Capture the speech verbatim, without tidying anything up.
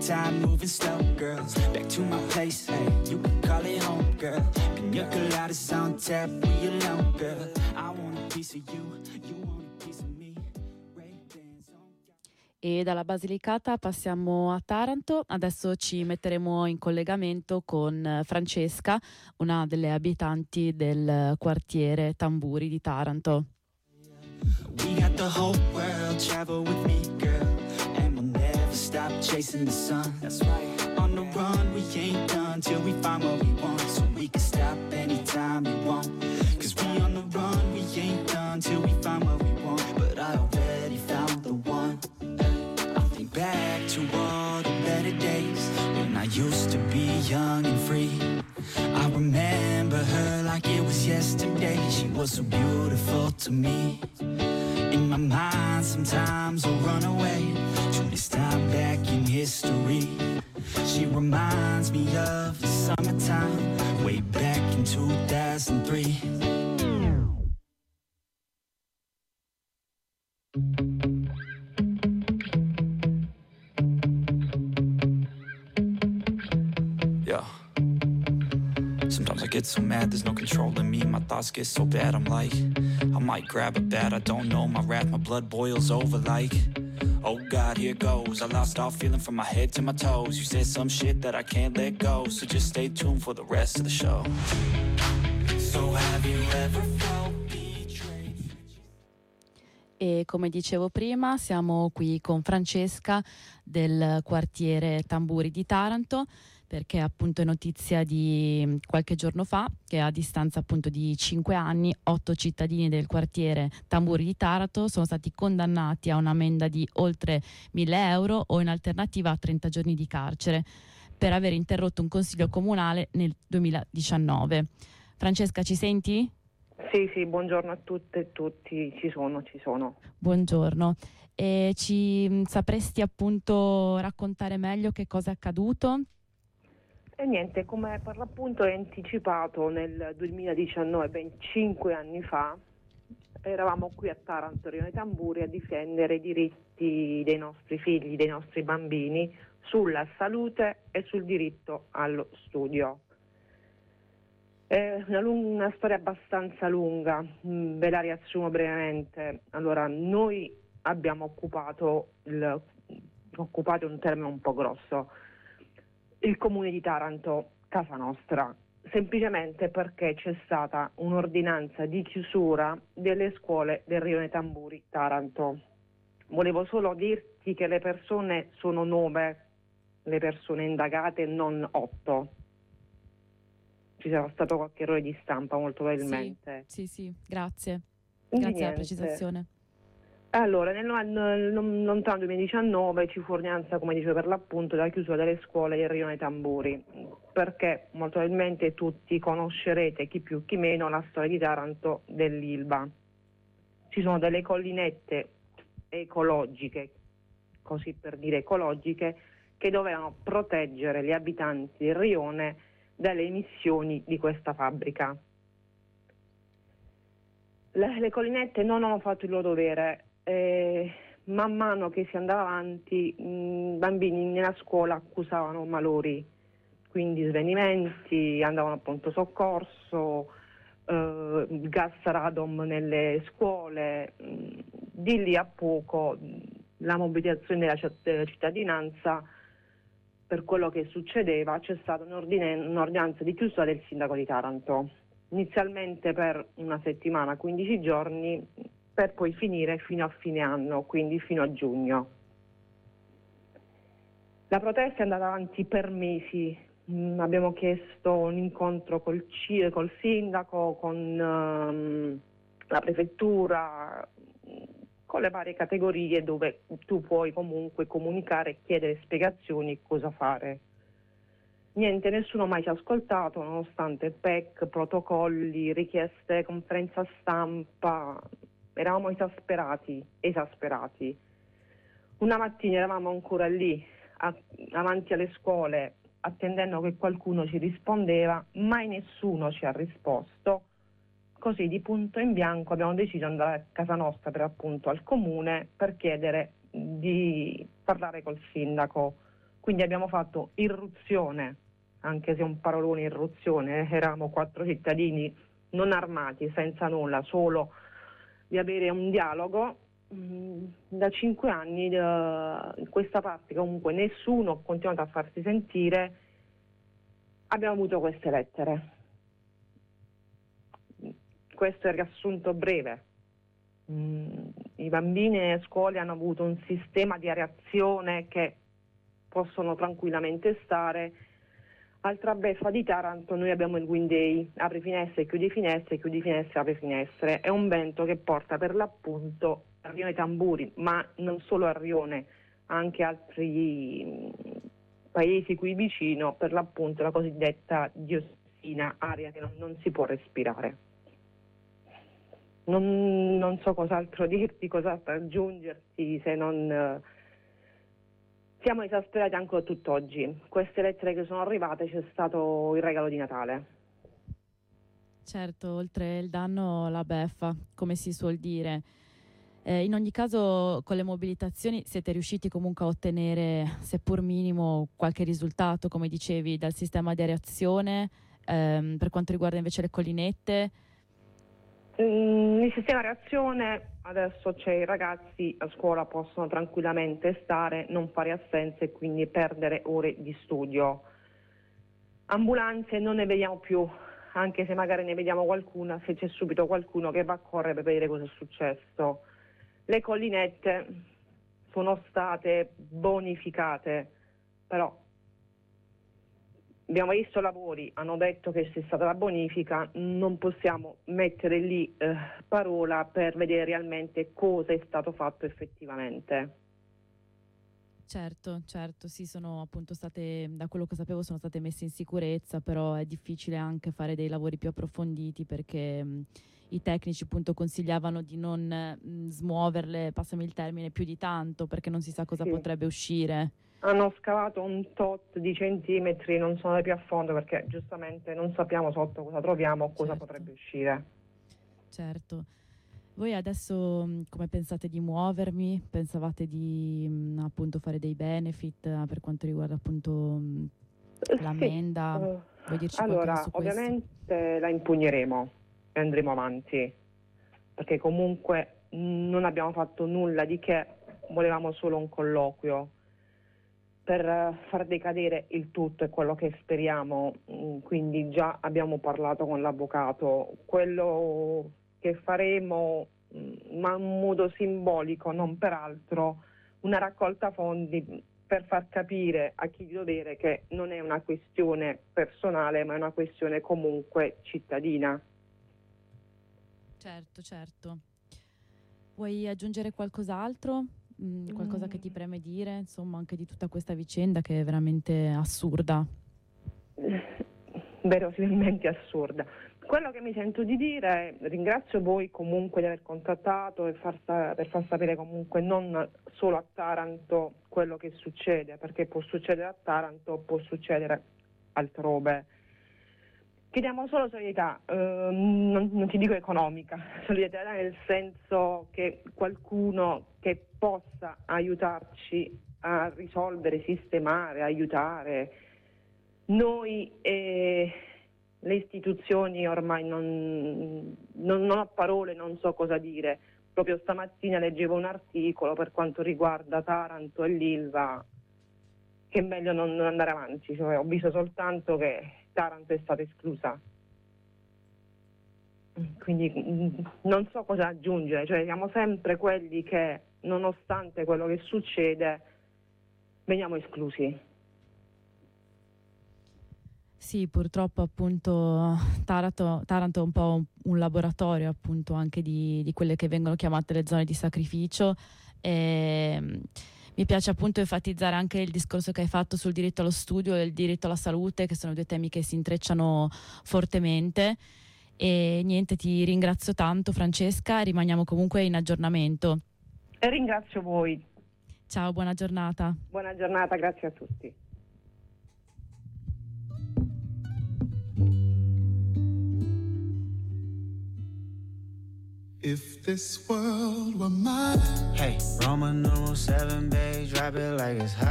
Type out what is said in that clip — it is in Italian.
time moving slow, girls. Back to my place, hey, you can call it home, girl. Pina coladas on tap, we alone, girl. I want a piece of you, you want a piece of me. Ray-Bans on. E dalla Basilicata passiamo a Taranto. Adesso ci metteremo in collegamento con Francesca, una delle abitanti del quartiere Tamburi di Taranto. We got the whole world, travel with me, girl. And we'll never stop chasing the sun. That's right. On the run, we ain't done till we find what we want. So we can stop anytime we want. Cause we on the run, we ain't done till we find what we want. But I already found the one. I think back to all the better days when I used to be young and free. I remember her like it was yesterday. She was so beautiful to me. In my mind sometimes I'll run away to this time back in history. She reminds me of the summertime way back in two thousand three. Yeah. Sometimes I get so mad, there's no controlling me. My thoughts get so bad, I'm like, I might grab a bat, I don't know. My wrath, my blood boils over like, oh God, here goes. I lost all feeling from my head to my toes. You said some shit that I can't let go, so just stay tuned for the rest of the show. So have you ever felt betrayed? E come dicevo prima, siamo qui con Francesca del quartiere Tamburi di Taranto, perché appunto è notizia di qualche giorno fa che a distanza appunto di cinque anni otto cittadini del quartiere Tamburi di Taranto sono stati condannati a un'ammenda di oltre mille euro o in alternativa a trenta giorni di carcere per aver interrotto un consiglio comunale nel duemiladiciannove. Francesca, ci senti? Sì, sì, buongiorno a tutte e tutti, ci sono, ci sono. Buongiorno. E ci sapresti appunto raccontare meglio che cosa è accaduto? E niente, come per l'appunto è anticipato nel duemiladiciannove, ben cinque anni fa, eravamo qui a Taranto, Rione Tamburi, a difendere i diritti dei nostri figli, dei nostri bambini, sulla salute e sul diritto allo studio. È una, lung- una storia abbastanza lunga, mm, ve la riassumo brevemente. Allora, noi abbiamo occupato, il, occupato un termine un po' grosso, il comune di Taranto, casa nostra, semplicemente perché c'è stata un'ordinanza di chiusura delle scuole del Rione Tamburi Taranto. Volevo solo dirti che le persone sono nove, le persone indagate, non otto. Ci sarà stato qualche errore di stampa molto probabilmente. Sì, sì, sì, grazie. Quindi Grazie alla niente. precisazione. Allora, nel, nel lontano duemiladiciannove ci fu ordinanza, come dicevo per l'appunto, della chiusura delle scuole del Rione Tamburi, perché molto probabilmente tutti conoscerete, chi più chi meno, la storia di Taranto dell'Ilva. Ci sono delle collinette ecologiche, così per dire ecologiche, che dovevano proteggere gli abitanti del rione dalle emissioni di questa fabbrica. Le, le collinette non hanno fatto il loro dovere. Eh, man mano che si andava avanti, i bambini nella scuola accusavano malori, quindi svenimenti, andavano a pronto soccorso, eh, gas radon nelle scuole. Di lì a poco la mobilitazione della, della cittadinanza, per quello che succedeva, c'è stata un'ordinanza di chiusura del sindaco di Taranto, inizialmente per una settimana, quindici giorni, per poi finire fino a fine anno, quindi fino a giugno. La protesta è andata avanti per mesi. Mm, abbiamo chiesto un incontro col, C- col sindaco, con um, la prefettura, con le varie categorie dove tu puoi comunque comunicare, chiedere spiegazioni, cosa fare. Niente, nessuno mai ci ha ascoltato, nonostante P E C, protocolli, richieste, conferenza stampa. Eravamo esasperati, esasperati. Una mattina eravamo ancora lì, a, avanti alle scuole, attendendo che qualcuno ci rispondeva, mai nessuno ci ha risposto. Così di punto in bianco abbiamo deciso di andare a casa nostra, per appunto al comune, per chiedere di parlare col sindaco, Quindi abbiamo fatto irruzione, anche se è un parolone irruzione, eh, eravamo quattro cittadini non armati, senza nulla, solo di avere un dialogo. Da cinque anni uh, in questa parte comunque nessuno ha continuato a farsi sentire, abbiamo avuto queste lettere. Questo è il riassunto breve. Mm, i bambini nelle scuole hanno avuto un sistema di reazione che possono tranquillamente stare. Altra beffa di Taranto, noi abbiamo il wind day, apri finestre, chiudi finestre, chiudi finestre, apri finestre. È un vento che porta per l'appunto a Rione Tamburi, ma non solo a Rione, anche altri paesi qui vicino, per l'appunto la cosiddetta diossina, aria che non, non si può respirare. Non, non so cos'altro dirti, cos'altro aggiungerti, se non... Eh, siamo esasperati ancora tutt'oggi. Queste lettere che sono arrivate, c'è stato il regalo di Natale. Certo, oltre il danno la beffa, come si suol dire. Eh, in ogni caso con le mobilitazioni siete riusciti comunque a ottenere, seppur minimo, qualche risultato, come dicevi, dal sistema di areazione, ehm, per quanto riguarda invece le collinette? Mm, il sistema di areazione, adesso c'è, i ragazzi a scuola possono tranquillamente stare, non fare assenze e quindi perdere ore di studio. Ambulanze non ne vediamo più, anche se magari ne vediamo qualcuna, se c'è subito qualcuno che va a correre per vedere cosa è successo. Le collinette sono state bonificate, però abbiamo visto lavori, hanno detto che c'è stata la bonifica, non possiamo mettere lì eh, parola per vedere realmente cosa è stato fatto effettivamente. Certo, certo, sì, sono appunto state, da quello che sapevo, sono state messe in sicurezza, però è difficile anche fare dei lavori più approfonditi perché mh, i tecnici appunto consigliavano di non mh, smuoverle, passami il termine, più di tanto perché non si sa cosa Sì. potrebbe uscire. Hanno scavato un tot di centimetri, non sono più a fondo perché giustamente non sappiamo sotto cosa troviamo o cosa Certo. potrebbe uscire. Certo. Voi adesso mh, come pensate di muovermi? Pensavate di mh, appunto fare dei benefit eh, per quanto riguarda appunto mh, l'ammenda? Sì. Uh, Vuoi dirci allora, qualcosa su questo? ovviamente la impugneremo e andremo avanti, perché comunque non abbiamo fatto nulla di che, volevamo solo un colloquio per far decadere il tutto, è quello che speriamo, quindi già abbiamo parlato con l'avvocato. Quello che faremo, ma in modo simbolico, non per altro, una raccolta fondi per far capire a chi di dovere che non è una questione personale, ma è una questione comunque cittadina. Certo, certo. Vuoi aggiungere qualcos'altro? Mm, qualcosa che ti preme dire, insomma, anche di tutta questa vicenda che è veramente assurda? Verosimilmente assurda. Quello che mi sento di dire è ringrazio voi comunque di aver contattato e far sa- per far sapere comunque non solo a Taranto quello che succede, perché può succedere a Taranto, può succedere altrove. Chiediamo solo solidarietà, eh, non, non ti dico economica, solidarietà nel senso che qualcuno che possa aiutarci a risolvere, sistemare, aiutare. Noi e le istituzioni ormai non, non, non ho parole, non so cosa dire. Proprio stamattina leggevo un articolo per quanto riguarda Taranto e l'Ilva, che è meglio non, non andare avanti, cioè, ho visto soltanto che Taranto è stata esclusa. Quindi non so cosa aggiungere, cioè siamo sempre quelli che, nonostante quello che succede, veniamo esclusi. Sì, purtroppo appunto Taranto, Taranto è un po' un, un laboratorio appunto anche di, di quelle che vengono chiamate le zone di sacrificio e mi piace appunto enfatizzare anche il discorso che hai fatto sul diritto allo studio e il diritto alla salute, che sono due temi che si intrecciano fortemente. E niente, ti ringrazio tanto Francesca, rimaniamo comunque in aggiornamento. E ringrazio voi. Ciao, buona giornata. Buona giornata, grazie a tutti. If this world were mine. Hey, Roman numeral seven, babe, drop it like it's hot.